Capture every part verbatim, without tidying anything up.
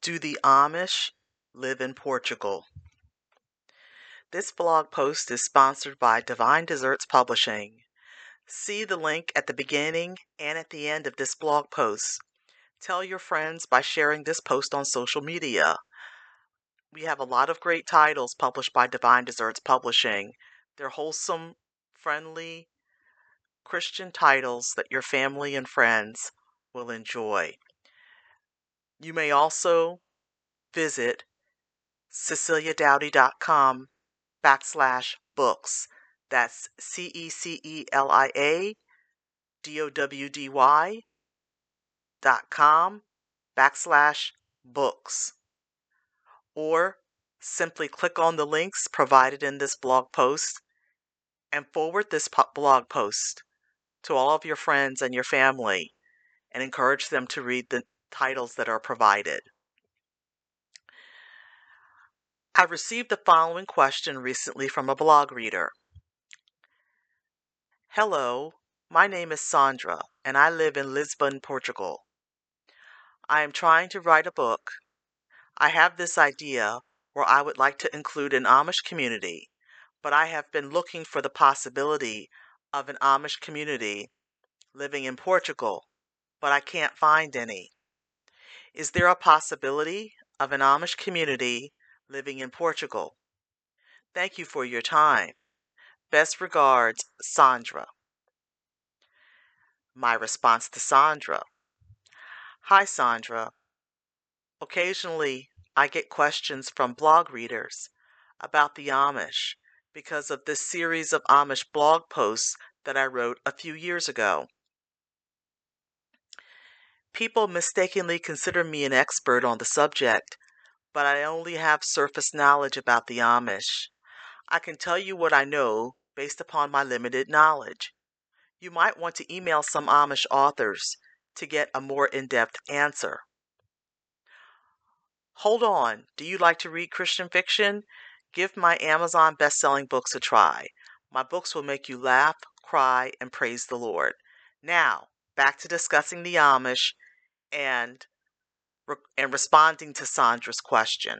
Do the Amish live in Portugal? This blog post is sponsored by Divine Desserts Publishing. See the link at the beginning and at the end of this blog post. Tell your friends by sharing this post on social media. We have a lot of great titles published by Divine Desserts Publishing. They're wholesome, friendly, Christian titles that your family and friends will enjoy. You may also visit cecilia dowdy dot com backslash books. That's C E C E L I A D O W D Y dot com backslash books. Or simply click on the links provided in this blog post and forward this po- blog post to all of your friends and your family and encourage them to read the titles that are provided. I received the following question recently from a blog reader. Hello, my name is Sandra, and I live in Lisbon, Portugal. I am trying to write a book. I have this idea where I would like to include an Amish community, but I have been looking for the possibility of an Amish community living in Portugal, but I can't find any. Is there a possibility of an Amish community living in Portugal? Thank you for your time. Best regards, Sandra. My response to Sandra. Hi, Sandra. Occasionally, I get questions from blog readers about the Amish because of this series of Amish blog posts that I wrote a few years ago. People mistakenly consider me an expert on the subject, but I only have surface knowledge about the Amish. I can tell you what I know based upon my limited knowledge. You might want to email some Amish authors to get a more in-depth answer. Hold on, do you like to read Christian fiction? Give my Amazon best-selling books a try. My books will make you laugh, cry, and praise the Lord. Now, back to discussing the Amish and, and responding to Sandra's question.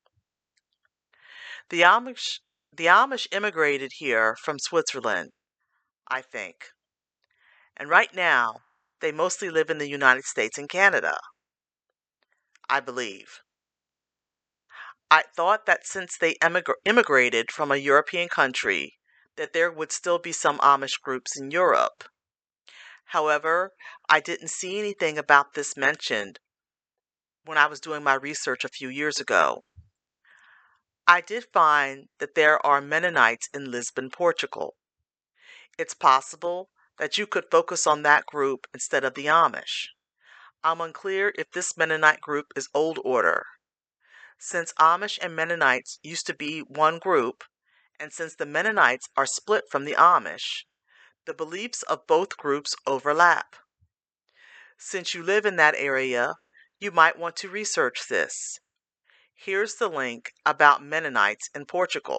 The Amish, the Amish immigrated here from Switzerland, I think. And right now, they mostly live in the United States and Canada, I believe. I thought that since they emigra- immigrated from a European country, that there would still be some Amish groups in Europe. However, I didn't see anything about this mentioned when I was doing my research a few years ago. I did find that there are Mennonites in Lisbon, Portugal. It's possible that you could focus on that group instead of the Amish. I'm unclear if this Mennonite group is Old Order. Since Amish and Mennonites used to be one group, and since the Mennonites are split from the Amish, the beliefs of both groups overlap. Since you live in that area, you might want to research this. Here's the link about Mennonites in Portugal.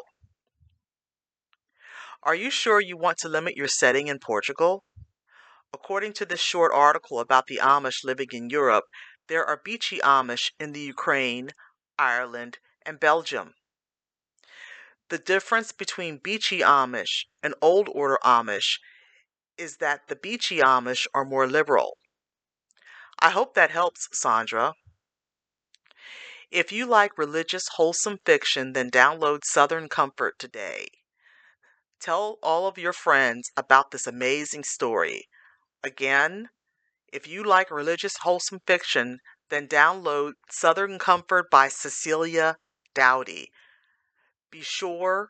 Are you sure you want to limit your setting in Portugal? According to this short article about the Amish living in Europe, there are Beachy Amish in the Ukraine, Ireland, and Belgium. The difference between Beachy Amish and Old Order Amish is that the Beachy Amish are more liberal. I hope that helps, Sandra. If you like religious, wholesome fiction, then download Southern Comfort today. Tell all of your friends about this amazing story. Again, if you like religious, wholesome fiction, then download Southern Comfort by Cecilia Dowdy. Be sure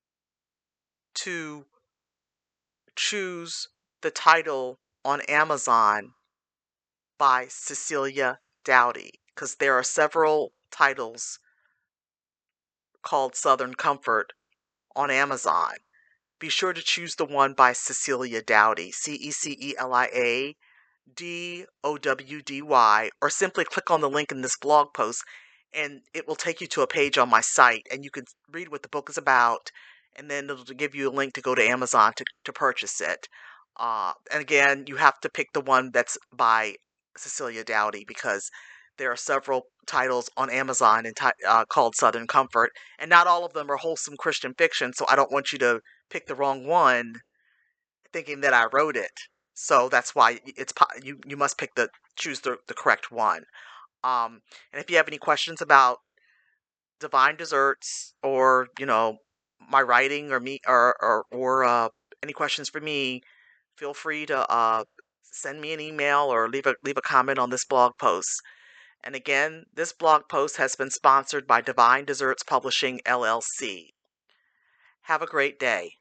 to choose the title on Amazon by Cecilia Dowdy, because there are several titles called Southern Comfort on Amazon. Be sure to choose the one by Cecilia Dowdy, C E C E L I A D O W D Y, or simply click on the link in this blog post and it will take you to a page on my site and you can read what the book is about, and then it'll give you a link to go to Amazon to, to purchase it. Uh, and again, you have to pick the one that's by Cecilia Dowdy because There are several titles on Amazon enti uh, called Southern Comfort, and not all of them are wholesome Christian fiction, so I don't want you to pick the wrong one thinking that I wrote it. So that's why y it's po you you must pick the choose the the correct one. Um, and if you have any questions about Divine Desserts or, you know, my writing or me or or or, uh, any questions for me, feel free to, uh, send me an email or leave a leave a comment on this blog post. And again, this blog post has been sponsored by Divine Desserts Publishing, L L C. Have a great day.